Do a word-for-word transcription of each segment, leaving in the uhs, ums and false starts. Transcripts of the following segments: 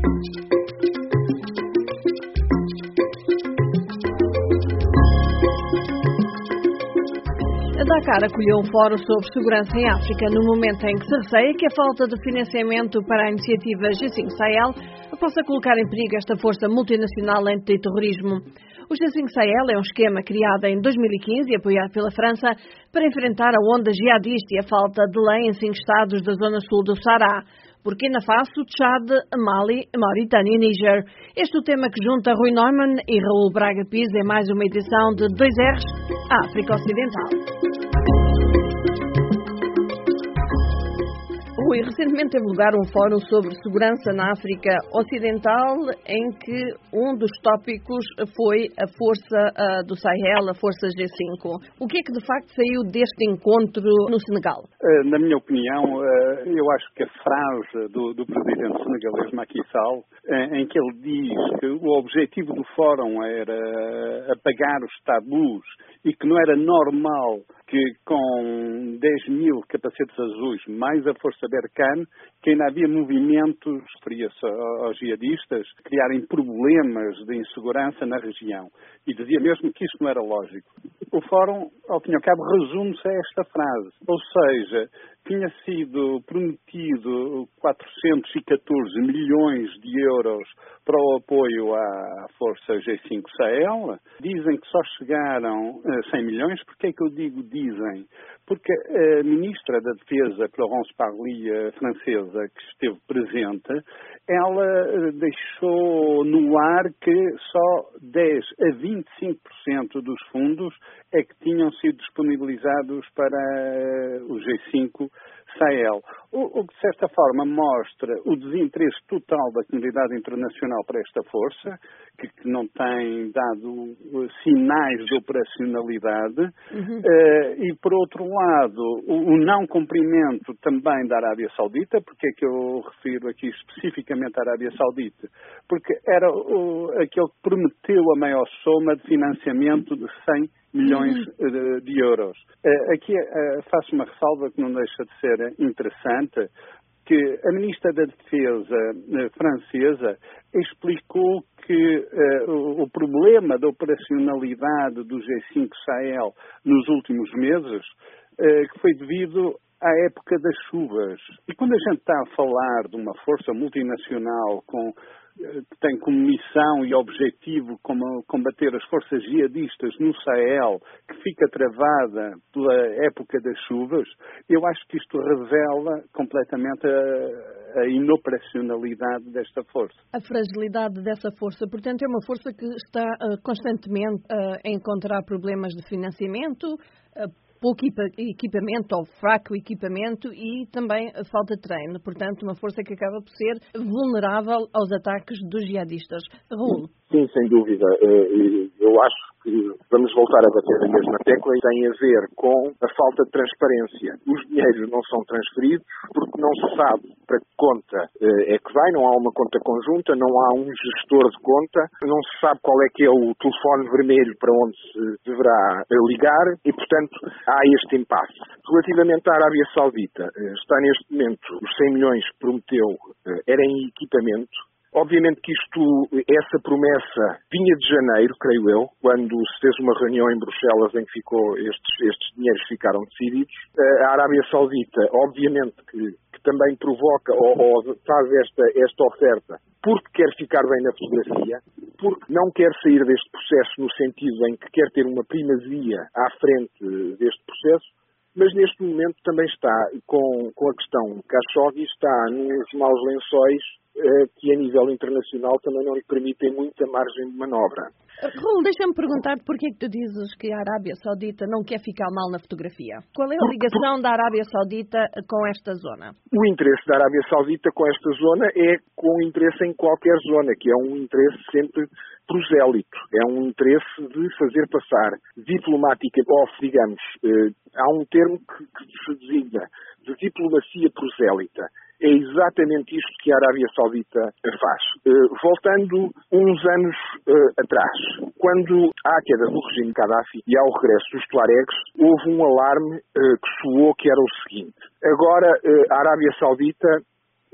A Dakar acolheu um fórum sobre segurança em África no momento em que se receia que a falta de financiamento para a iniciativa G cinco Sahel possa colocar em perigo esta força multinacional antiterrorismo. O G cinco Sahel é um esquema criado em dois mil e quinze e apoiado pela França para enfrentar a onda jihadista e a falta de lei em cinco estados da zona sul do Saara: Burkina Faso, Tchad, Mali, Mauritânia e Níger. Este é o tema que junta Rui Neumann e Raul Braga Pires em mais uma edição de dois R's, África Ocidental. Rui, recentemente teve lugar um fórum sobre segurança na África Ocidental, em que um dos tópicos foi a força uh, do Sahel, a força G cinco. O que é que de facto saiu deste encontro no Senegal? Uh, na minha opinião, uh, eu acho que a frase do, do presidente senegalês Macky Sall, uh, em que ele diz que o objetivo do fórum era apagar os tabus e que não era normal que com dez mil capacetes azuis, mais a força Berkane, que ainda havia movimentos, referia-se aos jihadistas, criarem problemas de insegurança na região. E dizia mesmo que isso não era lógico. O fórum, ao fim e ao cabo, resume-se a esta frase. Ou seja, tinha sido prometido quatrocentos e catorze milhões de euros para o apoio à força G cinco Sahel. Dizem que só chegaram a cem milhões. Porquê é que eu digo dizem? Porque a ministra da Defesa, Florence Parly, francesa, que esteve presente, ela deixou no ar que só dez a vinte e cinco por cento dos fundos é que tinham sido disponibilizados para o G cinco Sahel. O, o que, de certa forma, mostra o desinteresse total da comunidade internacional para esta força, que, que não tem dado uh, sinais de operacionalidade, uhum. uh, e, por outro lado, o, o não cumprimento também da Arábia Saudita. Porque é que eu refiro aqui especificamente à Arábia Saudita? Porque era o, aquele que prometeu a maior soma de financiamento de cem milhões de, de euros. Uh, aqui uh, faço uma ressalva que não deixa de ser interessante, que a ministra da Defesa uh, francesa explicou que uh, o, o problema da operacionalidade do G cinco Sahel nos últimos meses uh, que foi devido à época das chuvas. E quando a gente está a falar de uma força multinacional com que tem como missão e objetivo como combater as forças jihadistas no Sahel, que fica travada pela época das chuvas, eu acho que isto revela completamente a, a inoperacionalidade desta força. A fragilidade dessa força, portanto, é uma força que está uh, constantemente uh, a encontrar problemas de financiamento, uh, pouco equipamento ou fraco equipamento e também a falta de treino. Portanto, uma força que acaba por ser vulnerável aos ataques dos jihadistas. Raul? Sim, sem dúvida. Eu acho que vamos voltar a bater a mesma tecla e tem a ver com a falta de transparência. Os dinheiros não são transferidos porque não se sabe para que conta é que vai, não há uma conta conjunta, não há um gestor de conta, não se sabe qual é que é o telefone vermelho para onde se deverá ligar e, portanto, há este impasse. Relativamente à Arábia Saudita, está neste momento os cem milhões que prometeu era em equipamento. Obviamente que isto, essa promessa vinha de janeiro, creio eu, quando se fez uma reunião em Bruxelas em que ficou, estes, estes dinheiros ficaram decididos. A Arábia Saudita, obviamente que, que também provoca ou, ou faz esta, esta oferta porque quer ficar bem na fotografia, porque não quer sair deste processo no sentido em que quer ter uma primazia à frente deste processo, mas neste momento também está com, com a questão Khashoggi, está nos maus lençóis que a nível internacional também não lhe permitem muita margem de manobra. Raul, deixa-me perguntar porquê que tu dizes que a Arábia Saudita não quer ficar mal na fotografia. Qual é a ligação da Arábia Saudita com esta zona? O interesse da Arábia Saudita com esta zona é com o interesse em qualquer zona, que é um interesse sempre prosélito. É um interesse de fazer passar diplomática, ou digamos, eh, há um termo que, que se designa de diplomacia prosélita. É exatamente isto que a Arábia Saudita faz. Uh, voltando uns anos uh, atrás, quando há a queda do regime Gaddafi e ao regresso dos Tuaregs, houve um alarme uh, que soou que era o seguinte. Agora, uh, a Arábia Saudita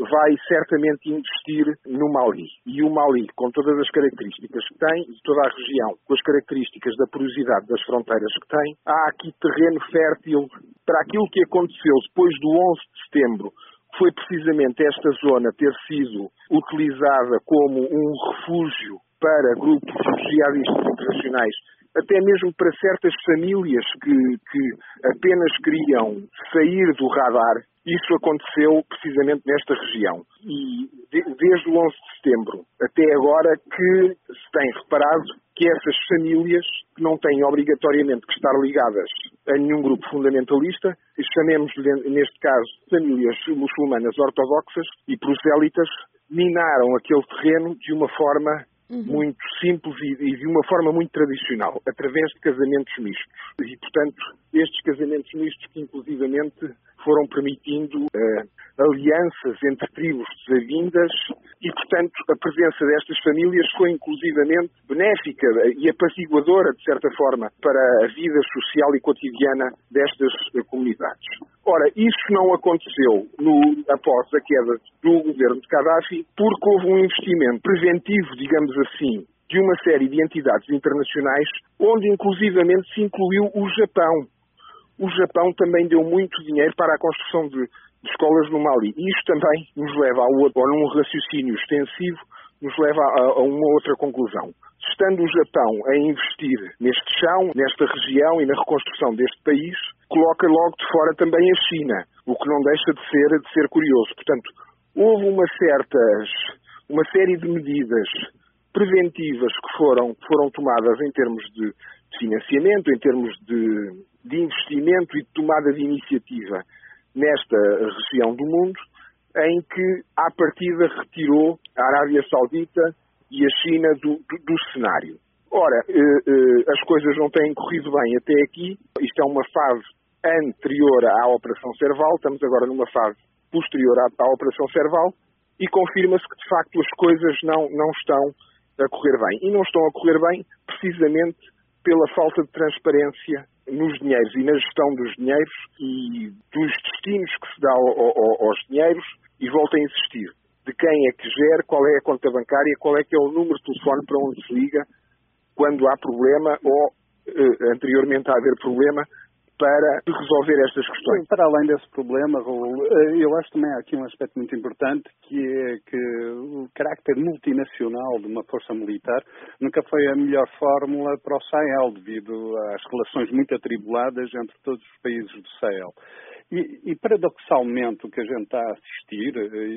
vai certamente investir no Mali. E o Mali, com todas as características que tem, e toda a região, com as características da porosidade das fronteiras que tem, há aqui terreno fértil para aquilo que aconteceu depois do onze de setembro. Foi precisamente esta zona ter sido utilizada como um refúgio para grupos jihadistas internacionais, até mesmo para certas famílias que, que apenas queriam sair do radar. Isso aconteceu precisamente nesta região. E de, desde o onze de setembro até agora que se tem reparado que essas famílias, que não têm obrigatoriamente que estar ligadas a nenhum grupo fundamentalista, chamemos-lhe neste caso famílias muçulmanas ortodoxas e prosélitas, minaram aquele terreno de uma forma Uhum. muito simples e, e de uma forma muito tradicional, através de casamentos mistos. E, portanto, estes casamentos mistos que, inclusivamente, foram permitindo uh, alianças entre tribos desavindas e, portanto, a presença destas famílias foi, inclusivamente, benéfica e apaciguadora, de certa forma, para a vida social e cotidiana destas uh, comunidades. Ora, isso não aconteceu no, após a queda do governo de Gaddafi, porque houve um investimento preventivo, digamos assim, de uma série de entidades internacionais, onde inclusivamente se incluiu o Japão. O Japão também deu muito dinheiro para a construção de, de escolas no Mali. E isto também nos leva a, outro, a um raciocínio extensivo, nos leva a, a uma outra conclusão. Estando o Japão a investir neste chão, nesta região e na reconstrução deste país, coloca logo de fora também a China, o que não deixa de ser, de ser curioso. Portanto, houve uma, certas, uma série de medidas preventivas que foram, foram tomadas em termos de financiamento, em termos de, de investimento e de tomada de iniciativa nesta região do mundo, em que, à partida, retirou a Arábia Saudita e a China do, do, do cenário. Ora, eh, eh, as coisas não têm corrido bem até aqui. Isto é uma fase anterior à Operação Serval, estamos agora numa fase posterior à, à Operação Serval, e confirma-se que, de facto, as coisas não, não estão a correr bem. E não estão a correr bem precisamente pela falta de transparência nos dinheiros e na gestão dos dinheiros e dos destinos que se dá ao, ao, aos dinheiros, e volto a insistir, de quem é que gera, qual é a conta bancária, qual é que é o número de telefone para onde se liga quando há problema ou, eh, anteriormente a haver problema, para resolver estas questões. Para além desse problema, Raul, eu acho também há aqui um aspecto muito importante, que é que o carácter multinacional de uma força militar nunca foi a melhor fórmula para o Sahel, devido às relações muito atribuladas entre todos os países do Sahel. E, e paradoxalmente, o que a gente está a assistir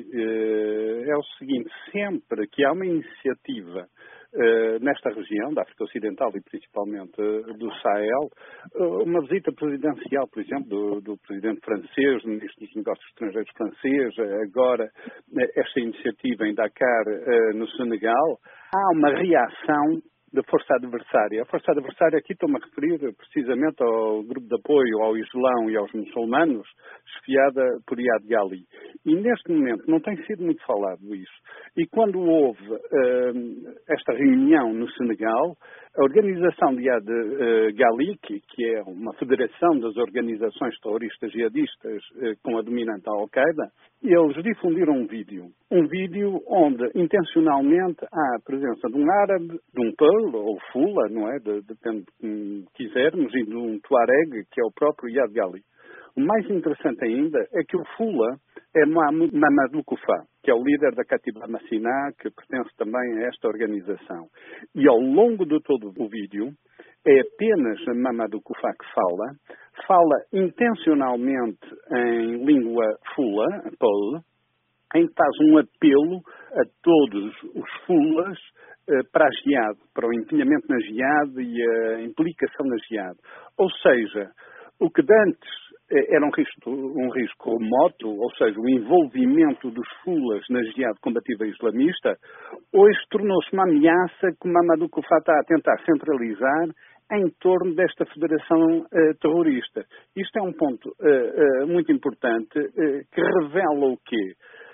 é, é o seguinte: sempre que há uma iniciativa Uh, nesta região, da África Ocidental e principalmente uh, do Sahel, uh, uma visita presidencial, por exemplo, do, do presidente francês, do ministro dos Negócios Estrangeiros francês, uh, agora uh, esta iniciativa em Dakar, uh, no Senegal, há uma reação da força adversária. A força adversária aqui estou-me a referir precisamente ao grupo de apoio ao Islão e aos muçulmanos, esfiada por Iyad Ghali. E neste momento não tem sido muito falado isso. E quando houve uh, esta reunião no Senegal, a organização de Iyad uh, Ghali, que, que é uma federação das organizações terroristas jihadistas uh, com a dominante Al-Qaeda, eles difundiram um vídeo. Um vídeo onde, intencionalmente, há a presença de um árabe, de um Pearl, ou Fula, não é? De, depende de como quisermos, e de um Tuareg, que é o próprio Iyad Ghali. O mais interessante ainda é que o Fula é Mamadou Koufa, que é o líder da Katiba Massina, que pertence também a esta organização. E ao longo de todo o vídeo, é apenas Mamadou Koufa que fala, fala intencionalmente em língua Fula, Pearl, em que faz um apelo a todos os Fulas eh, para a Jihad, para o empenhamento na Jihad e a implicação na Jihad. Ou seja, o que de antes era um risco, um risco remoto, ou seja, o envolvimento dos Fulas na Jihad combativa islamista, hoje tornou-se uma ameaça que Mamadou Koufa está a tentar centralizar em torno desta federação uh, terrorista. Isto é um ponto uh, uh, muito importante uh, que revela o quê?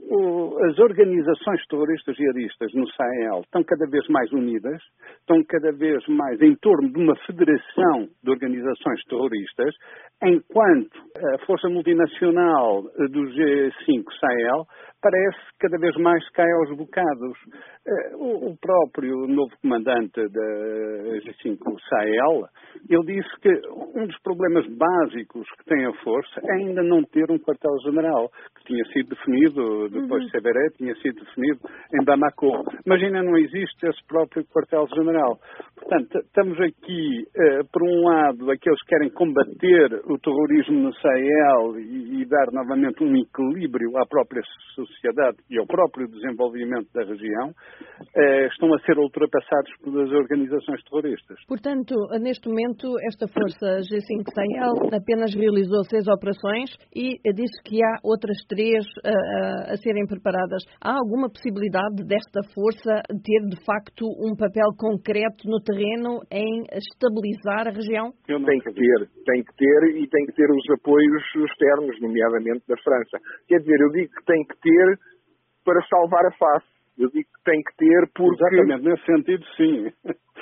O, as organizações terroristas jihadistas no Sahel estão cada vez mais unidas, estão cada vez mais em torno de uma federação de organizações terroristas, enquanto a força multinacional do G cinco Sahel parece cada vez mais cai aos bocados. O próprio novo comandante da G cinco Sahel, ele disse que um dos problemas básicos que tem a força é ainda não ter um quartel-general, que tinha sido definido, depois de Severé, tinha sido definido em Bamako. Mas ainda não existe esse próprio quartel-general. Portanto, estamos aqui, por um lado, aqueles que querem combater o terrorismo no Sahel e, e dar novamente um equilíbrio à própria sociedade e ao próprio desenvolvimento da região, eh, estão a ser ultrapassados pelas organizações terroristas. Portanto, neste momento, esta força G cinco Sahel apenas realizou seis operações e disse que há outras três uh, a serem preparadas. Há alguma possibilidade desta força ter, de facto, um papel concreto no terreno em estabilizar a região? Tem que ter, tem que ter e tem que ter os apoios externos, nomeadamente da França. Quer dizer, eu digo que tem que ter para salvar a face. Eu digo que tem que ter porque... Exatamente, nesse sentido, sim.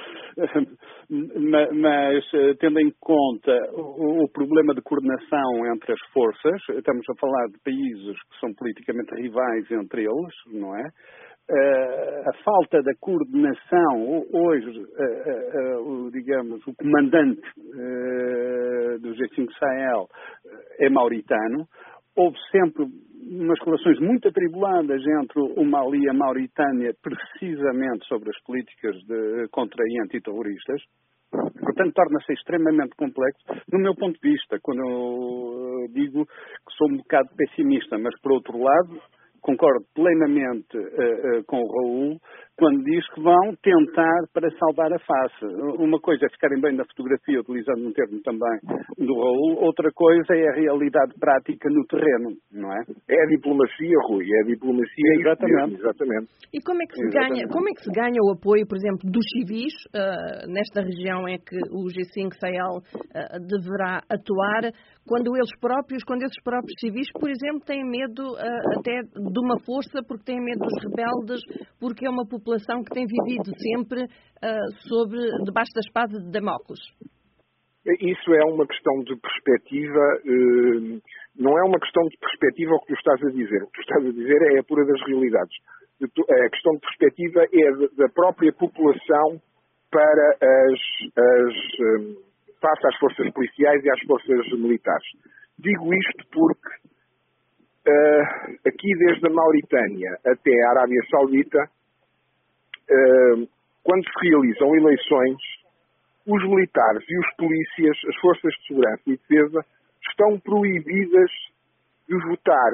Mas, tendo em conta o, o problema de coordenação entre as forças, estamos a falar de países que são politicamente rivais entre eles, não é? Uh, a falta da coordenação, hoje, uh, uh, uh, digamos, o comandante uh, do G cinco Sahel é mauritano. Houve sempre umas relações muito atribuladas entre o Mali e a Mauritânia, precisamente sobre as políticas de, contra antiterroristas. Portanto, torna-se extremamente complexo, no meu ponto de vista, quando eu digo que sou um bocado pessimista, mas, por outro lado, concordo plenamente uh, uh, com o Raul quando diz que vão tentar para salvar a face. Uma coisa é ficarem bem na fotografia, utilizando um termo também do Raul, outra coisa é a realidade prática no terreno, não é? É a diplomacia, Rui, é a diplomacia. Exatamente. Mesmo, exatamente. E como é que se ganha, como é que se ganha o apoio, por exemplo, dos civis, uh, nesta região em que o G cinco Sahel uh, deverá atuar, quando eles próprios, quando esses próprios civis, por exemplo, têm medo uh, até de uma força, porque têm medo dos rebeldes, porque é uma população que tem vivido sempre uh, sobre, debaixo da espada de Damocles? Isso é uma questão de perspectiva, uh, não é uma questão de perspectiva o que tu estás a dizer. O que tu estás a dizer é a pura das realidades. A questão de perspectiva é da própria população para as, as, um, face às forças policiais e às forças militares. Digo isto porque uh, aqui desde a Mauritânia até a Arábia Saudita, uh, quando se realizam eleições, os militares e os polícias, as forças de segurança e defesa, estão proibidas de votar,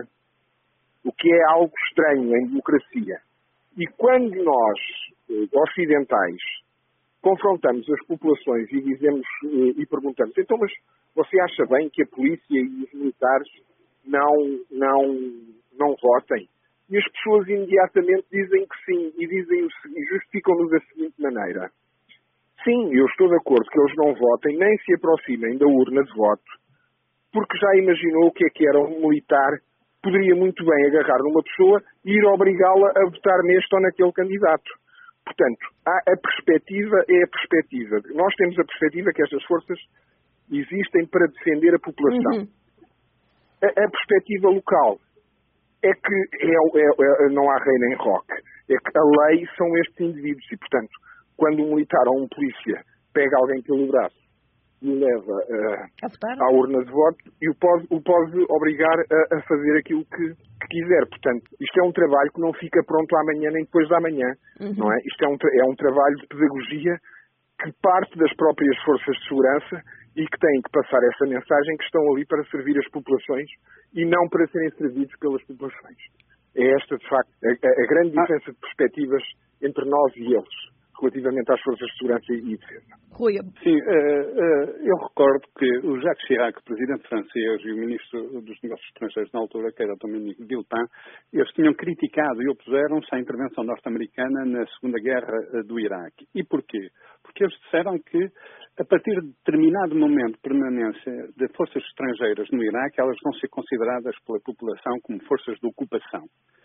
o que é algo estranho em democracia. E quando nós, ocidentais, confrontamos as populações e dizemos e perguntamos, então, mas você acha bem que a polícia e os militares não, não, não votem? E as pessoas imediatamente dizem que sim, e dizem e justificam-nos da seguinte maneira. Sim, eu estou de acordo que eles não votem, nem se aproximem da urna de voto, porque já imaginou o que é que era um militar, poderia muito bem agarrar numa pessoa e ir obrigá-la a votar neste ou naquele candidato. Portanto, há a perspectiva é a perspectiva. Nós temos a perspectiva que estas forças existem para defender a população. Uhum. A, a perspectiva local é que é, é, é, não há rei nem roque. É que a lei são estes indivíduos e, portanto, quando um militar ou um polícia pega alguém pelo braço e o leva uh, à urna de voto e o pode, o pode obrigar a, a fazer aquilo que, que quiser. Portanto, isto é um trabalho que não fica pronto amanhã nem depois de amanhã. Uhum. Não é? Isto é um, é um trabalho de pedagogia que parte das próprias forças de segurança e que têm que passar essa mensagem que estão ali para servir as populações e não para serem servidos pelas populações. É esta, de facto, a, a grande diferença de perspectivas entre nós e eles, relativamente às forças de segurança e defesa. Rui. Sim, uh, uh, eu recordo que o Jacques Chirac, presidente francês, e o ministro dos Negócios Estrangeiros na altura, que era Dominique Villepin, eles tinham criticado e opuseram-se à intervenção norte-americana na Segunda Guerra do Iraque. E porquê? Porque eles disseram que, a partir de determinado momento de permanência de forças estrangeiras no Iraque, elas vão ser consideradas pela população como forças de ocupação.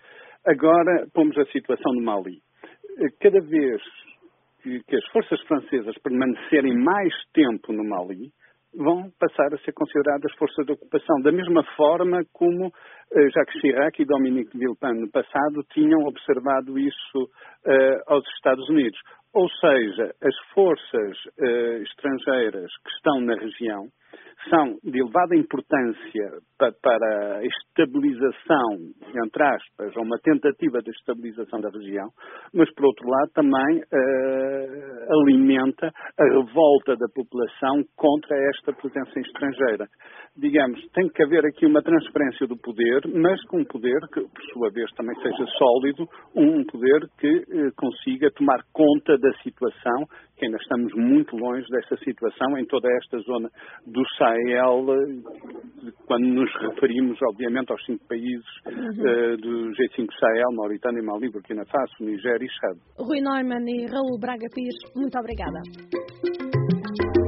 Agora, pomos a situação no Mali. Cada vez que as forças francesas permanecerem mais tempo no Mali, vão passar a ser consideradas forças de ocupação, da mesma forma como Jacques Chirac e Dominique Villepin no passado tinham observado isso uh, aos Estados Unidos. Ou seja, as forças uh, estrangeiras que estão na região são de elevada importância pa para a estabilização, entre aspas, ou uma tentativa de estabilização da região, mas, por outro lado, também uh, alimenta a revolta da população contra esta presença estrangeira. Digamos, tem que haver aqui uma transferência do poder, mas com um poder que, por sua vez, também seja sólido, um poder que uh, consiga tomar conta da situação, que ainda estamos muito longe dessa situação em toda esta zona do Sahel, quando nos referimos, obviamente, aos cinco países uhum. uh, do G cinco Sahel, Mauritânia, Mali, Burkina Faso, Nigéria e Chad. Rui Neumann e Raul Braga Pires, muito obrigada.